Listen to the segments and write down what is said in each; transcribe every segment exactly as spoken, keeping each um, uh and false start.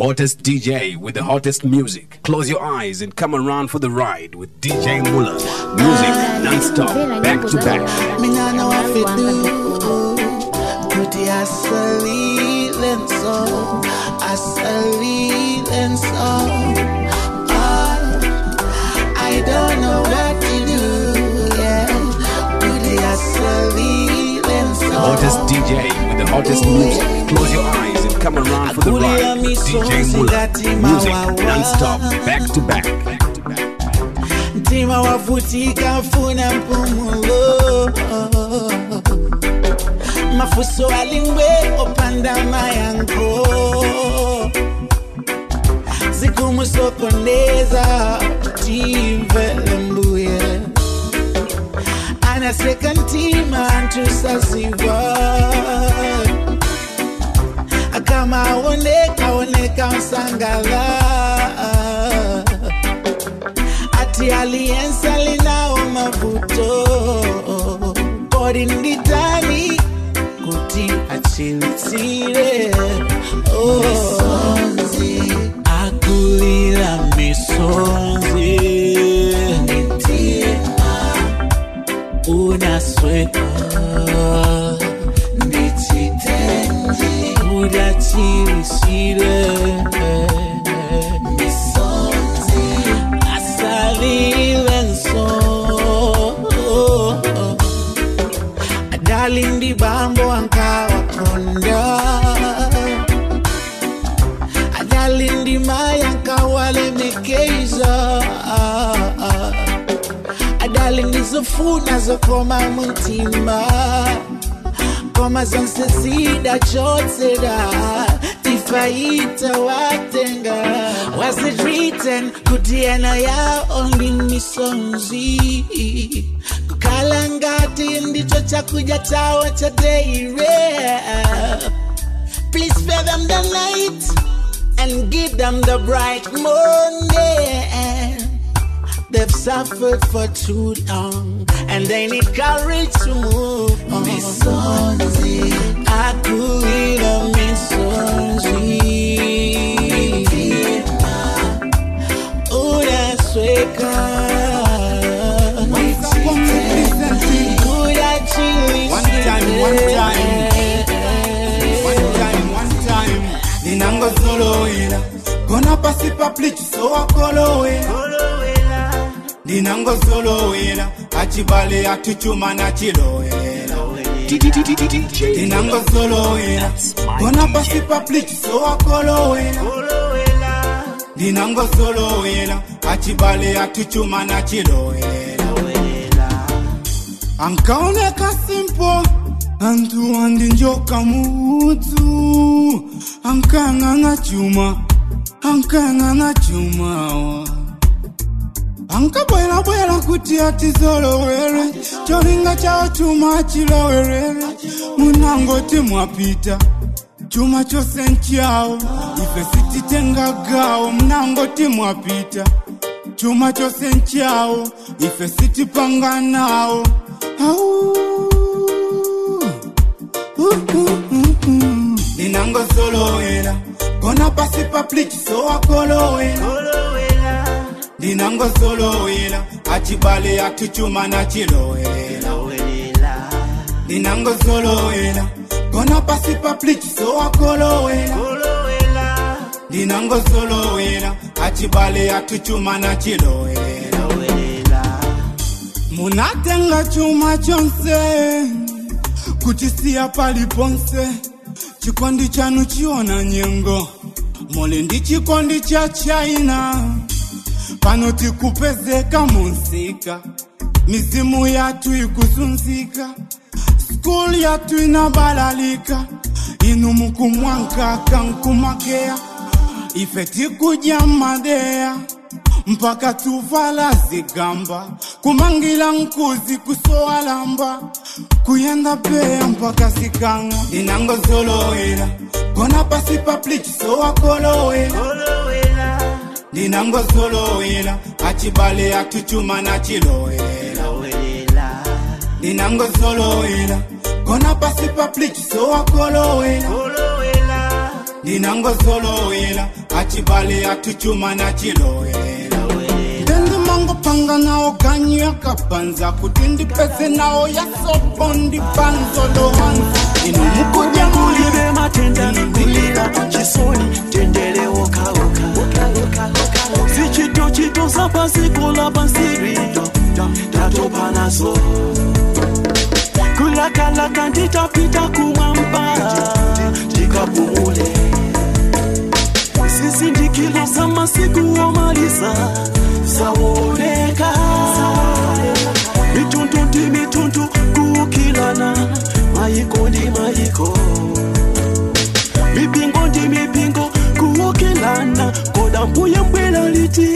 hottest D J with the hottest music. Close your eyes and come around for the ride with D J Muller. Music non-stop, back to back. Me nah know what to do. Put the silence on, a silence on. I don't know what to do. Yeah, put the silence on. Hottest D J with the hottest music. Close your eyes and come around for the ride with D J Muller. Music non-stop, back to back. Tima wavutika funa mpumulo. Mafuso alingwe opanda mayanko. Zikumu sokondeza tivele mbuye. Ana sekantima antusasiva. Akama oneka oneka msangala. Ati aliensa linao mavuto. Body nditani kuti achilitire. Oh, misonzi akulira misonzi. Nitima unasweka ndichitenji udachilisire. Misonzi asalilenso. Adalindi bambo ankawa konda. Adalindi mayanka wale mekeiza. Adalindi zofuna zokoma muntima. Koma zanse sida chotseda. Tifaita watenga. Was it written kutiana ya only misonzi. Kukalangati ndicho chakuja tawa cha deire. Please spare them the night and give them the bright morning. They've suffered for too long and they need courage to move on. Misonzi akulira misonzi. Unasweka One time, one time, one time, one time. Ninango solo ila, gonna pass it pa please so akolo ila. Ninango solo ila, achibale atuchuma na chilo ila. Ninango solo ila, gonna pass it pa please so akolo ila. Ninango solo ila, achibale atuchuma na chilo ila. Ankaoneka simple, antu andi njoka mutu. Ankanganga chuma, ankanganga chuma. Anka bwela bwela kuti ati zolo were. Cholinga chao chuma chilo were. Munangoti mwapita, chuma chose nchiao. Ife siti tenga gao, munangoti mwapita. Chuma chose nchiao, ife siti panga nao. Oh. Uh, uh, uh, uh. Ninango solo ela, gonna pass it pa please so akolo ela. Ninango solo ela, achibale atuchuma na chilo ela. Ninango solo ela, gonna pass it pa please so akolo ela. Ninango solo ela, achibale atuchuma na chilo ela. Munatenga chuma chonse kutisia paliponse. Chikondi chanu chiona nyengo. Mole ndi chikondi cha China. Panoti kupezeka munsika. Mizimu yatu ikusunzika. School yatu inabalalika. Inu mukumwanka kankumakea. Ifeti kujamadea. Mpaka tuvala zigamba. Kumangila nkuzi kusoa lamba. Kuyenda pea mpaka zikanga. Ninango solo ela, gonna pass it pa please so akolo ela. Ninango solo ela, achibale atuchuma na chilo ela. Ninango solo ela, gonna pass it pa please so akolo ela. Dinango solo ela, achibale atuchuma na chiloela. Dendi mango panga na oganyi akapanza, kutindi pese na oya sopondi panzo lo hanza. Inu mukuja kulibe matenda, kulira chisoni, tendele oka oka. Si chito chito sapa sikola bansiri, tato panaso. Kulaka laka ndita pita kumamba, tika pumule. Sisi ndikilo sama siku omalisa, sawoleka. Mituntu ndi mituntu kukilana, maiko ndi maiko. Mipingo ndi mipingo kukilana, koda mbuye mbwela liti.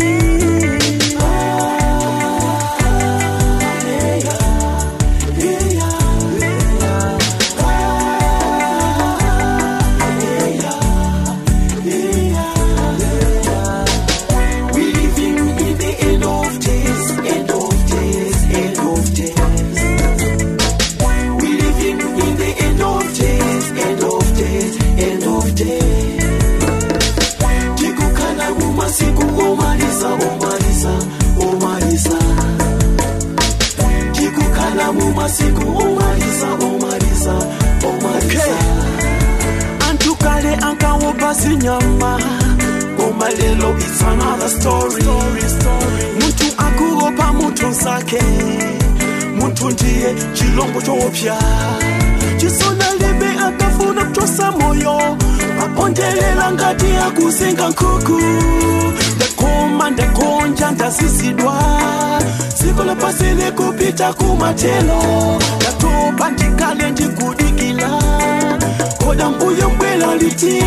Masiku omarisa omarisa omarisa Antukale ankawo basi nyama Omalelo it's another story Muntu akuopa mutu sake Muntu ndiye chilombo chopya Chisona lebe akafuna kutosa moyo Apondelela ngati akusenga nkuku Ndakoma ndakonja ndasisidwa Sikola pasele kupita kumatelo Ndatopa ndikale ndikudikila Koda mbuyo mbwela liti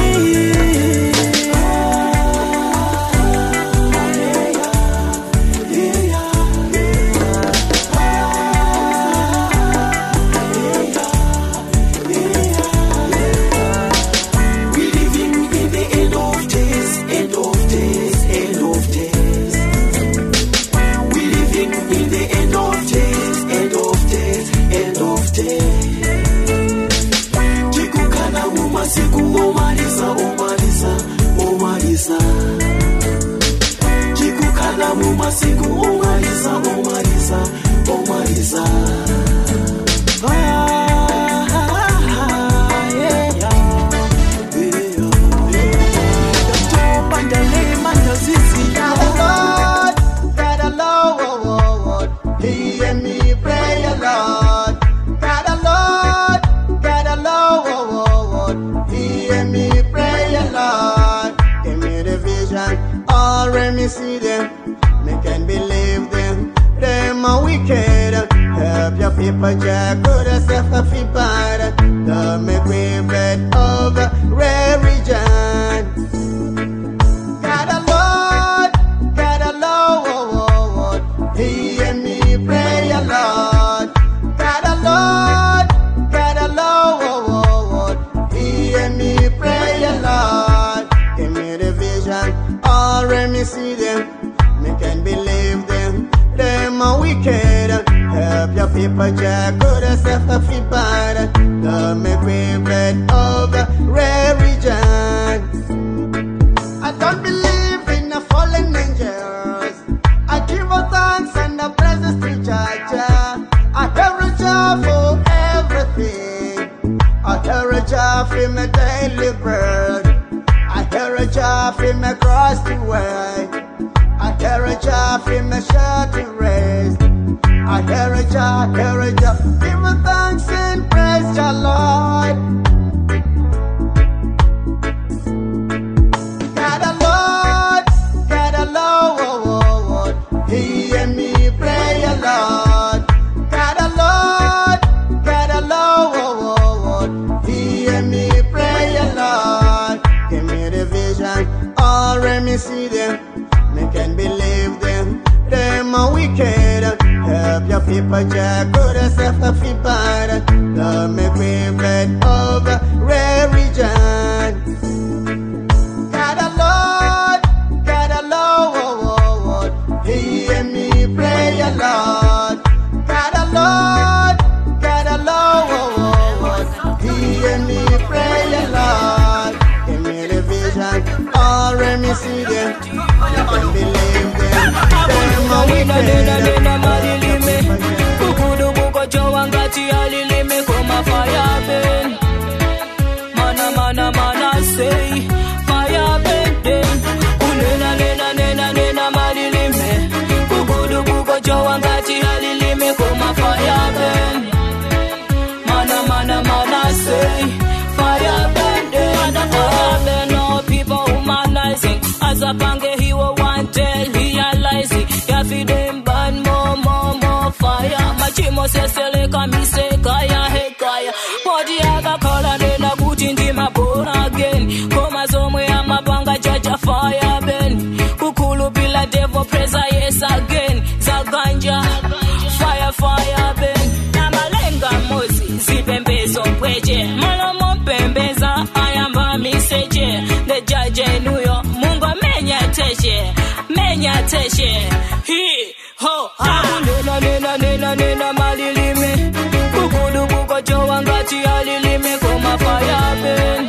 Masiku omarisa omarisa omarisa See them, they can believe them. Them are wicked. Help your people, Jack. Good as if a fee bad. The make we bread of religion. God a Lord, God a Lord. Hear me pray, a Lord. God a Lord, God a Lord. Hear me pray, a Lord. Give me the vision. Let me see them, me can believe them. Them are wicked. Help your people, Jack. Good as if a fee bad. The make we bread of religion. I don't believe in the fallen angels. I give a thanks and the praises to Jah. I tell Jah for everything. I tell Jah for my daily bread. I hear a job in my cross to way. I hear a job in my shirt to raise. I hear a job, hear a job. Give a thanks and praise your Lord. God a Lord, God a Lord. Hear me pray, a Lord. God a Lord, God a Lord. Hear me pray, a Lord. Give me the vision, all let me see them, me can believe them. Them are wicked. Help your people, Jack. Good as if a fee bad. The make we bread of religion. God a Lord, God a Lord. Hear me pray, a Lord. God a Lord, God a Lord. Hear me pray, a Lord. already see them. Don't believe them. Them a wicked. Kukudu buko chowangati alilime koma fire burn. Mana mana mana say fire burn. Unena nena nena nena malilime. Kukudu buko chowangati alilime koma fire burn. Mana mana mana say fire burn. Fire burn. No people humanizing. As a bange he will want tell realizing. Ya fi them burn more more more fire. Machimo se sele kami se kaya he kaya. Podi aga kola nena kutindi mabona again. Koma zomwe ya mabanga jaja fire burn. Kukulu bila devil presa yes again. Zaganja fire fire burn. Na malenga mozi zipembezo pweje. Malomo pembeza ayamba miseje. The judge nuyo mungu menya teje. Menya teje. He ho ha. Nena nena nena nena malilime. Kukudu buko chowangati alilime koma fire burn.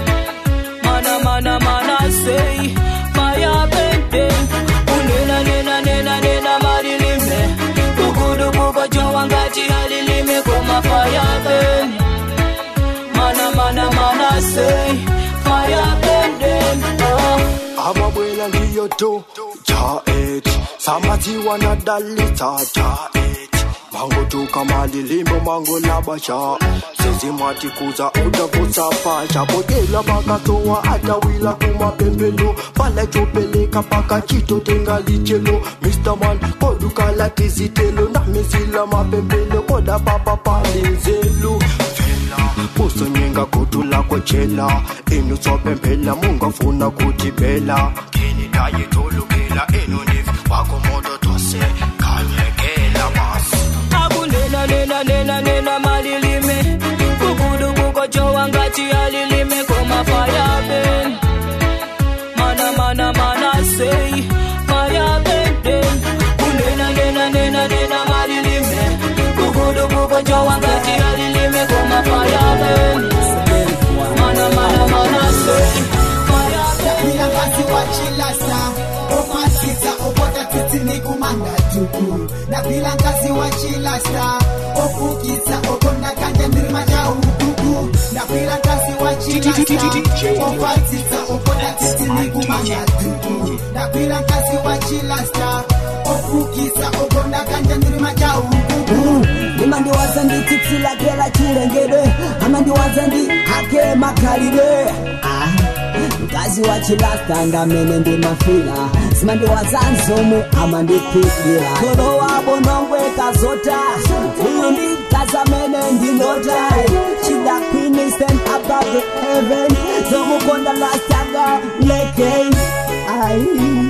Mana mana mana say fire burn. Nena nena nena nena malilime. Kukudu buko chowangati alilime koma fire burn. Mana mana mana say fire burn. Oh. Amabuela ndiyo tu cha it. Samati wana dalita cha it. Mango tu kama lilimbo mango labasha. Sisi mati kuza uda kusa pasha. Bodela baka toa ata wila kuma pembelo. Pala chopeleka paka chito tenga lichelo. Mister Man kodu kala kizitelo. Na mizila mapembelo koda papa palinzelo. Puso nyinga kutula kwa chela. Inu sopempela munga funa kutibela. Kini daye tolu kela inu nif. Wako modo tose kanye kela mas. Abu nena nena nena nena malilime. Kukudu buko chowangati alilime koma fire burn. Mana mana mana say fire burn. Nena nena nena nena malilime. Kukudu buko chowangati alilime koma fire burn. Mana mana mana say fire burn. Bila kasi wachila sa opatita opota titini kumanga tuku. Na bila kasi wachila sa opukisa okonda kanja ndirima ja ukuku. Na bila kasi wachila sa opatita opota titini kumanga tuku. Na bila kasi wachila sa opukisa okonda kanja ndirima ja ukuku. Imandi wazandi titila kela chirengede. Amandi wazandi hake makalide. Ah, mkazi wachilasta ndamene ndi mafila. Simandi wazanzomu amandi pikila. Kolo wabo nongwe kazota. Uyu ndi kazamene ndi nota. Chida queen is stand above the heaven. Zomu konda lastaga leke. Ay,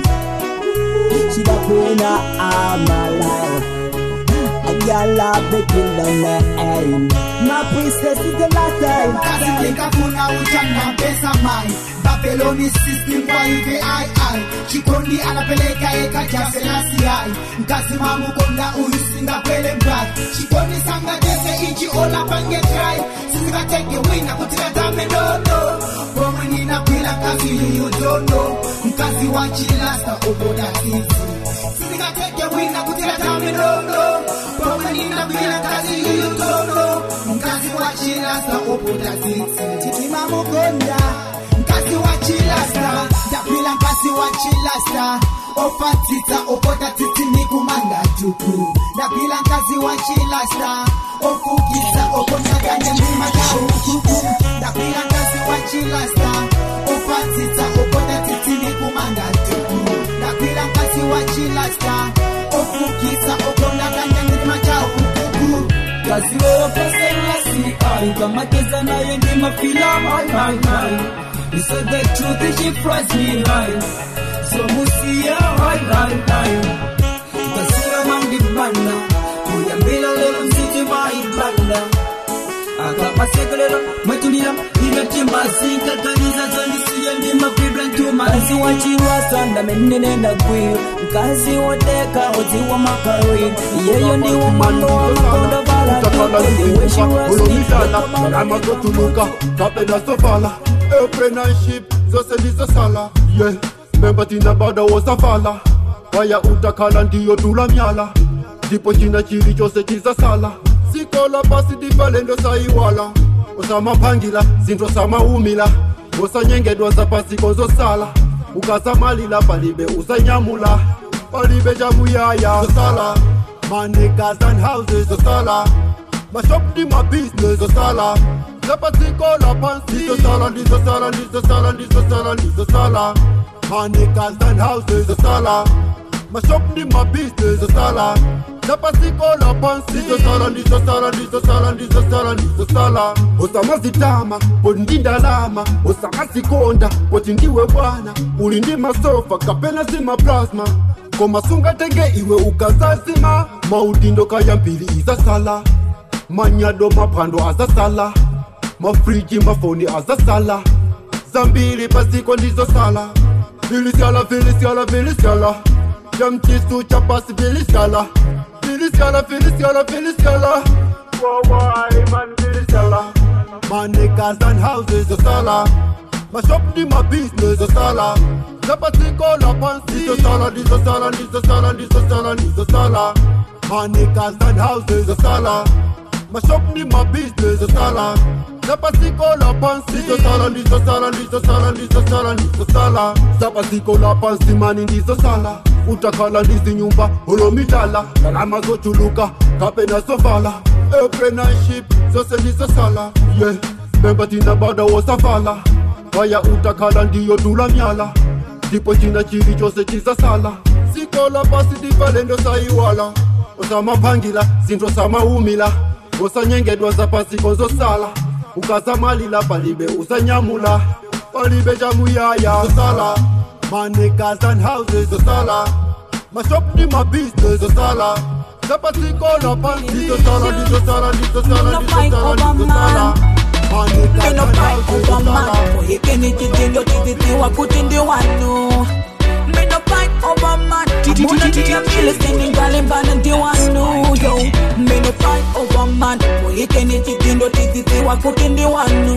Chida queen amala. Yalla beking the name. My princess is the last time. Kasi kika kuna uchanga pesa mai. Babyloni system kwa hivi ai ai. Chikondi anapeleka eka jaselasi ai. Mkazi mamu konda ulisinga pele mbrai. Chikondi sanga jese inchi ola pange try. Sisi kateke wina kutika dame no no. Kwa nina pila kazi you don't know. Mkazi wachilasta oboda sisi. Sisi kateke wina kutika dame no no. Nina bila kazi yutono. Mkazi wachilasta oputa sisi. Titima mukonda. Mkazi wachilasta. Dabila mkazi wachilasta. Opatita opota titi ni kumanga tuku. Dabila mkazi wachilasta. Opukisa okonda kanya mima ka ukuku. Dabila mkazi wachilasta. Opatita opota titi ni kumanga tuku. Dabila mkazi wachilasta. Opukisa okonda kanya mima ka ukuku. Kazi wewe pesa ilasi ai. Kama keza na yendi mafila hai hai hai. You said the truth she price me right. So musia hai hai hai. Kasira mangi banda. Kuya mbila lelo msiti mai banda. Akapaseka lelo mwetulia. Ina timba zinka kaniza zoni siya ndi mafibra ntuma. Kazi wachiwa sanda menene na kuyo. Kazi woteka oziwa makawi. Yeyo ndi umando wa makondo vala. I'm a go to look up, top in the sofa. Open and ship, so send this a sala. Yeah, remember tina bada wosafala. Waya utakala ndiyo tula myala. Ndipo china chili chose chiza sala. Sikola pasi divalendo saiwala. Osama pangila, sinto sama umila. Osa nyengedwa za pasi konzo sala. Ukasa malila palibe usanyamula. Palibe jamu yaya sala. My niggas and houses sala. My shop di my business sala. Zapatikola pansi sala. Ndizo sala, ndizo sala, ndizo sala, ndizo sala. My niggas and houses sala. My shop di my business sala. Zapatikola pansi sala. Ndizo sala, ndizo sala, ndizo sala, ndizo sala. Osama zitama, ondinda lama. Osama sikonda, potindiwe bwana. Ulindi masofa, kapena sima plasma. Koma sunga tenge iwe ukazazima. Maudindo kaya mpili iza sala. Manyado mapando aza sala. Mafriji mafoni aza sala. Zambili pasiko ndizo sala. Vilisiala, vilisiala, vilisiala. Jamchisu chapasi vilisiala. Vilisiala, vilisiala, vilisiala. Wawai man vilisiala. My niggas and houses are sala. My shop di my business are sala. Zapatikola pansi Ndizo sala, ndizo sala, ndizo sala, ndizo sala, ndizo sala. My niggas and houses are sala. My shop ni my business are sala. Zapatikola pansi Ndizo sala, ndizo sala, ndizo sala, ndizo sala, ndizo sala. Zapatikola pansi mani ndizo sala. Utakala ndizi nyumba, holo mitala. Kalama zochuluka, kapena sovala. Apprenticeship, zose ndizo sala. Yeah, memba tina bada wosafala. Waya utakala ndiyo tula myala. Ndipo china chili chose chiza sala. Sikola pasi divalendo saiwala. Osama pangila, sinto sama umila. Osa nyengedwa za pasi konzo sala. Ukasa malila palibe usanyamula. Palibe jamu yaya sala. My niggas and houses sala. My shop ni my business sala. Zapatikola pansi Ndizo sala, ndizo sala, ndizo sala, ndizo sala, ndizo sala. Me no fight over man. Boy, can it change your titty wa kutindi wanu. Me no fight over man. I'm on the I'm listening Galimban and Diwanu. Yo, me no fight over man. Boy, can it change your titty wa kutindi wanu.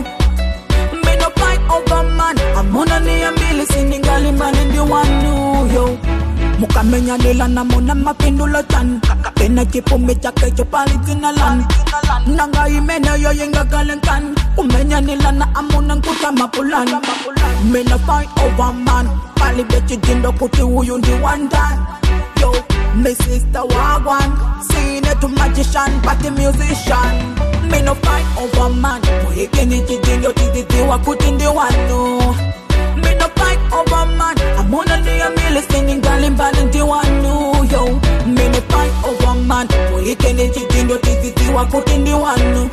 Me no fight over man. I'm on the I'm listening Galimban and Diwanu. Yo. Mukamenya nila na mona mapindulo tan. Pena chipo mecha kecho palitina lan. Nanga imena yo yenga galenkan. Umenya nila na amuna nkuta mapulan. Me no fight over man. Pali bechi jindo kuti uyu ndi one time. Yo, me sister wagwan. Seen it to magician, party musician. Me no fight over man. Boy keni chijindo tititi wa kuti ndi wanu. Me no fight over man. I'm on a new I'm listening Galimban and Diwanu. Yo, me no fight over man. Boy can it chindo titi wa kutindi wanu.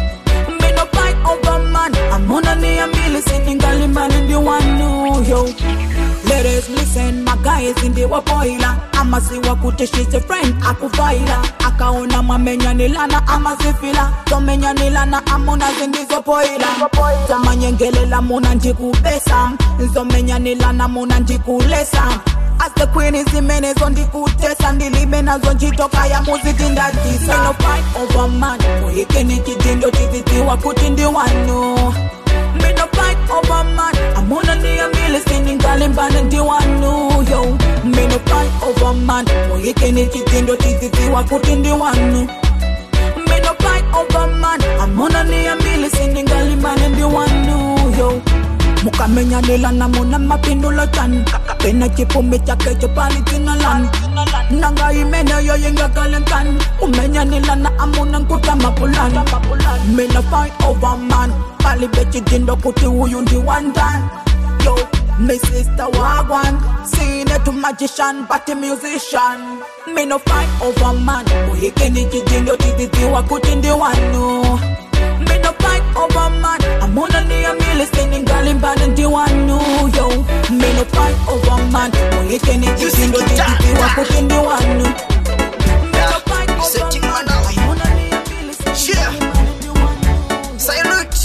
Me no fight over man. I'm on a new I'm listening Galimban and Diwanu. Yo, ladies listen, my guys in the wapoila. Ama si wakute she's a friend akufaila. Akaona mamenya nilana ama zifila. Tomenya nilana amona zindizo poila. Tomanyengelela muna ndikubesa. Zomenya nilana muna ndikulesa. As the queen is the men is on the good test and the limen as on jitoka ya muziki ndakisa. Me no fight over man. Boy keni chidindo titi wa kutindi wanu. Me no fight over man. I'm on a knee I'm listening Galimban and Diwanu. Yo, me no fight over man. Boy keni chidindo titi wa kutindi wanu. Me no fight over man. I'm on a knee I'm listening Galimban and Diwanu. Yo. Mukamenya nila na mona mapindulo tan. Pena chipo mecha kecho palitina lan. Nanga imena yo yenga galenkan. Umenya nila na amuna nkuta mapulan. Me no fight over man. Pali bechi jindo kuti uyu ndi one time. Yo, me sister wagwan. Seen it to magician, party musician. Me no fight over man. Boy keni jindo titi wa kuti ndi wanu. Me no fight over man. I'm on a knee, I'm listening Galimban and Diwanu. Yo, me no fight over man. Boy, can it just in the titi wa kutindi wanu. Me no fight over man. I'm on a knee, I'm listening Galimban and Diwanu. Salute.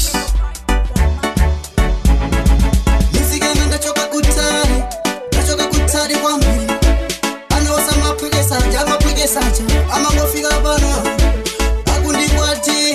Nizigeni ndachoka kutari, ndachoka kutari kwa mimi. Anosa mapige saja, mapige saja. Ama ngofika bana. Akundi kwati.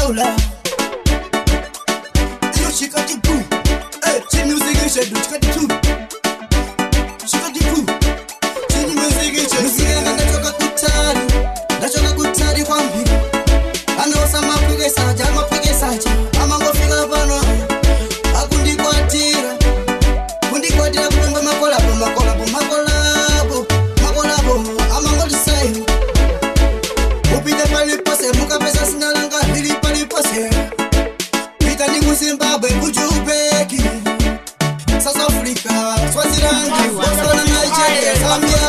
Paula. You she got the boo. Hey, she music is she do. She got the two. She got the boo. She music is she. Music is ndachoka kutari. Ndachoka kutari kwa mbili. Anosa mapigesa, jama pigesa. Ama ngofika pano. Akundikwatira. Kundikwatira kupemba makolabo, makolabo, makolabo. Makolabo, ama ngolisayo. Upite pali pose, muka pesa sinalanga, hili pali pose. Pita ni Zimbabwe, Bujubeki, South Africa, Swaziland, Botswana, Nigeria, Zambia,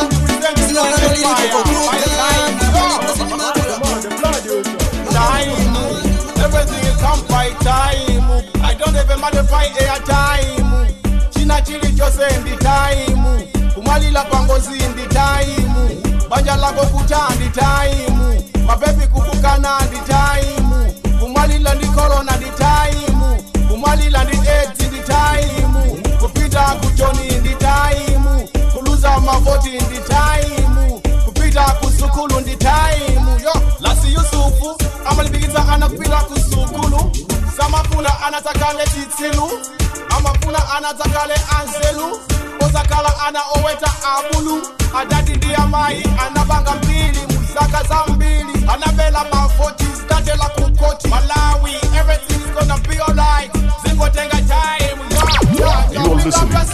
everything is come by time. I don't even modify air time. China chili just in the time. Kumali la pangozi in the time. Banja la gokuta in the time. My baby kukukana in the time. Kumali la di corona the time. Kumali la di AIDS in the time. Kupita kujoni in the time. Kuluza mavoti in the time. Kupita kusukulu in the time. Yo, lasi Yusufu. Amali bigita anapila kusukulu. Samapuna anatakale titilu. Amapuna anatakale anselu. Ozakala ana oweta abulu. Adadi ndiya mai anabanga mbili. Musaka zambili. Anabela mafoti. Statela kukoti. Malawi, everything is gonna be alright. Zingo tenga time. Yeah, yeah. You're listening to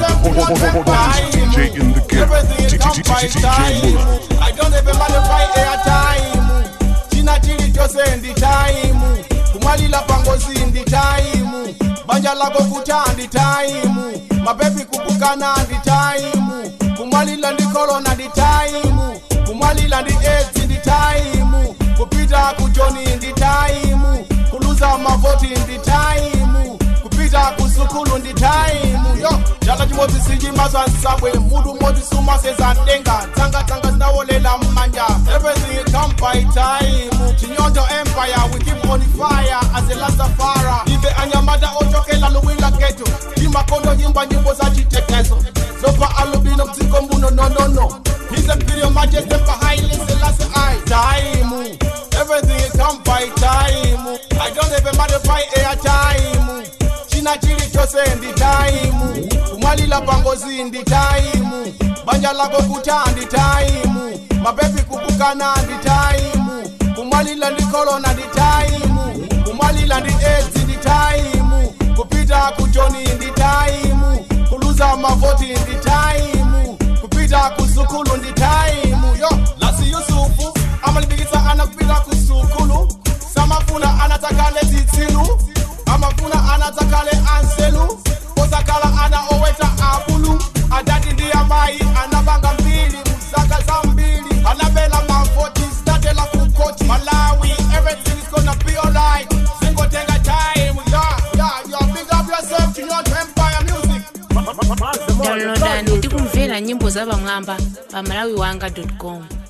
D J in the game. Everything is come by time. I don't even modify air time. China chili just in the time. Kumali la pangozi in the time. Banja la gokuta in the time. My baby kukukana in the time. Kumali la di corona the time. Kumali la di AIDS in the time. Kupita kujoni in the time. Kuluza mavoti in the time. Kupita kusukulu in the time. Yo, jala jimozi siji mazwa nsabwe. Mudu mozi suma seza ndenga. Tanga tanga snawolela manja. Everything come by time. Chinyondo empire, we keep on fire as a last afara. Ibe anyamada otoke la luwila ghetto. Jima kondo jimba nyimbo za chitekezo. Sopa alubino mziko mbuno no no no. His imperial majesty for highly selassie I. Time. Everything come by time. I don't even modify air time. China chili chose in the time. Kumali la pangozi in the time. Banja la gokuta in the time. My baby kukukana in the time. Kumali la di corona the time. Kumali la di AIDS in the time. Kupita kujoni in the time. Kuluza mavoti in the time. Kupita kusukulu in the time. Yo, lasi Yusufu. Amali bigisa anapita kusukulu. Samafuna anatakale titilu. Amafuna anatakale anselu. Ozakala ana oweta abulu. Adadi ndiya mai anabanga mbili. Musaka zambili. Anabela mafoti. Statela kukoti. Malawi, everything is gonna be alright. Zingo tenga time. Yeah, yeah, yeah. Big up yourself to your empire music. Downloadani tikumvera nyimbo za Bamwamba pa malawi wanga dot com.